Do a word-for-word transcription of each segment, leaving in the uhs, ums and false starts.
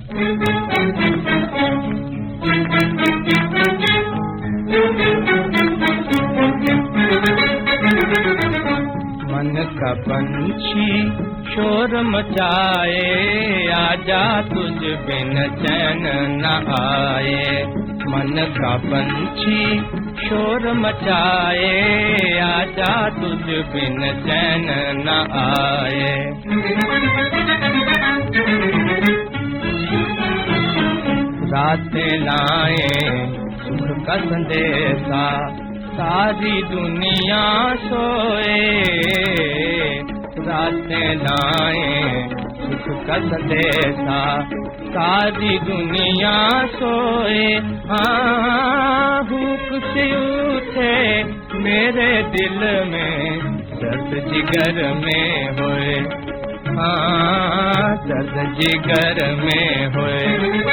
मन का पंछी शोर मचाए, आजा तुझ बिन चैन न आए। मन का पंछी शोर मचाए, आजा तुझ बिन चैन न आए। रातें लाए सुख का संदेशा, सारी दुनिया सोए। रातें लाए सुख का संदेशा, सारी दुनिया सोए। हाँ हुक से उठे मेरे दिल में, दर्द जिगर में होए। हाँ दर्द जिगर में होए।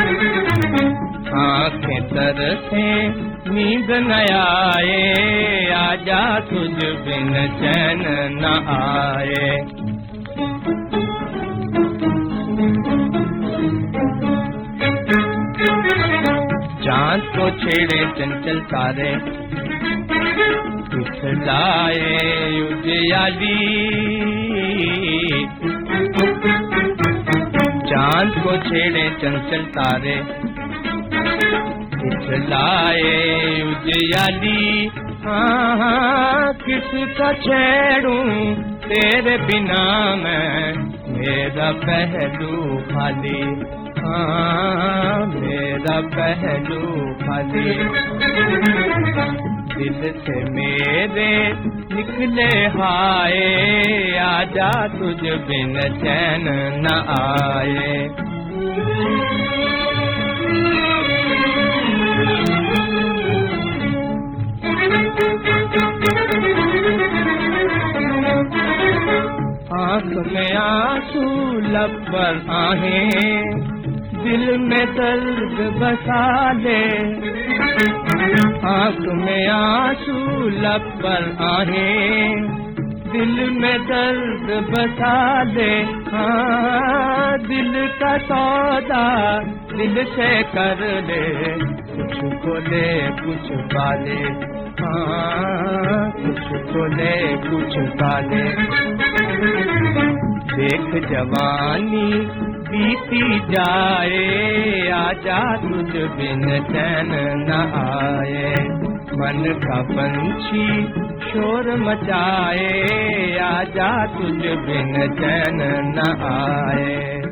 आँखें तरसे नींद न आए, आजा तुझ बिन चैन न आए। चाँद को छेड़े चंचल तारे, दिखलाए उजियाली। चाँद को छेड़े चंचल तारे, दिखलाए उजियाली। हाँ हाँ किसका छेड़ूं तेरे बिना मैं, मेरा पहलू खाली। हाँ मेरा पहलू खाली। दिल से मेरे निकले हाय, आजा तुझ बिन चैन न आए। आँख में आंसू लब पर आहें, दिल में दर्द बसा ले। आँख में आंसू लब पर आहें, दिल में दर्द बसा ले। हाँ दिल का सौदा दिल से कर ले, कुछ को ले कुछ पाले। हाँ कुछ को ले कुछ पाले। देख जवानी बीती जाए, आजा तुझ बिन चैन न आए। मन का पंछी शोर मचाए, आजा तुझ बिन चैन न आए।